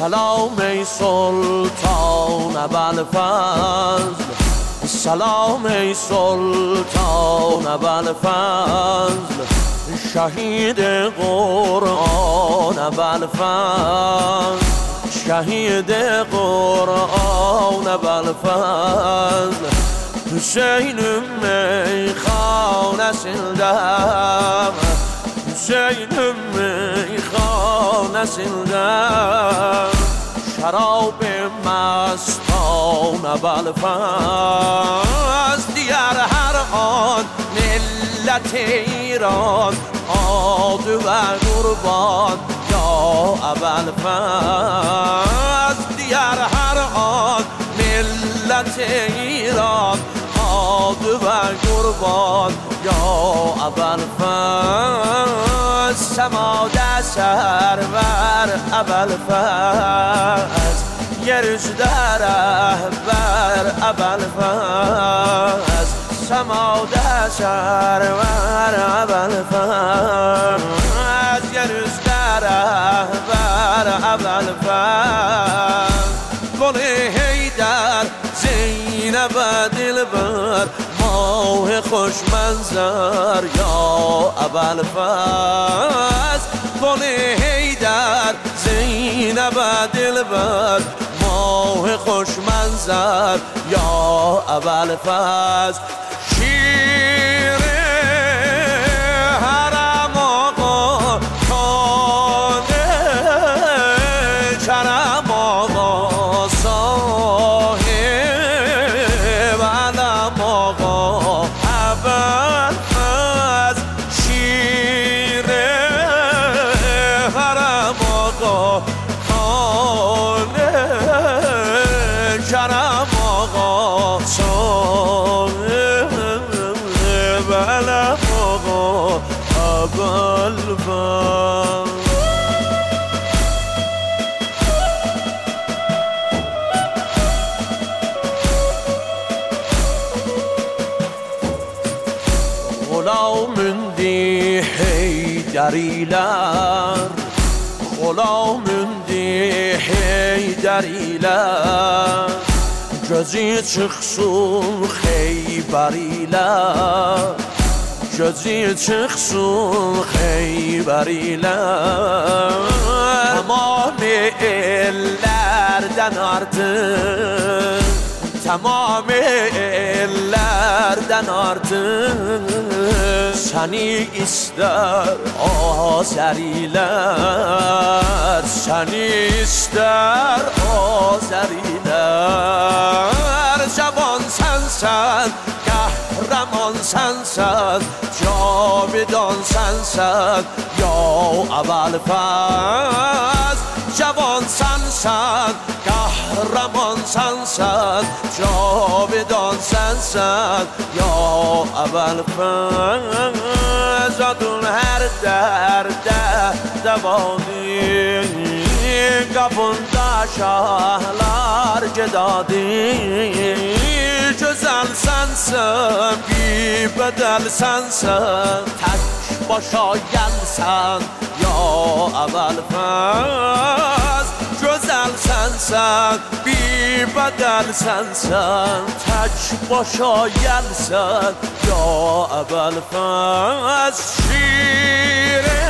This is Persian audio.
سلام ای سلطان ابوالفضل، سلام ای سلطان ابوالفضل، شهید قرآن ابوالفضل، شهید قرآن ابوالفضل. Hüseyin'im meyhanesindem, Hüseyin'im meyhanesindem, şarab-ı mestan Ebelfez. Diğer her an millet İran adı ve kurban ya Ebelfez. Diğer her an millet İran adı ve kurban ya Ebelfez. Semada server Ebelfez, yeryüzünde rehber Ebelfez. Semada server Ebelfez, yeryüzünde rehber Ebelfez. Gül-i Heydər Zeynəb dilber, mah خوش منظر یا ابوالفضل. گل-i Heydər Zeynəb dilber, mah خوش منظر یا ابوالفضل. شیر حرم آقا خانه کرم آقا صاحب علم آقا ابوالفضل. شیر حرم آقا خانه کرم آقا صاحب علم آقا ابوالفضل. Gülamündi Heyderiler, Gülamündi Heyderiler, gözü çıksın Heyberiler, gözü çıksın Heyberiler. Tamam ellerden artık, tamam ellerden artık, seni ister Azeriler, seni ister Azeriler. Cavan sensen, kahraman sensen, cavidan sensen ya Ebelfez. Cavan sensen, kahraman sensen, cavidan sensen ya Ebelfez. Adın her derde devadır, kapında şahlar cedadır. Güzel sensen, bir bedel sensen, tek başa gelsen ya Ebelfez. Güzel sensen, bir bedel sensen, tek başa gelsen ya Ebelfez. Şiir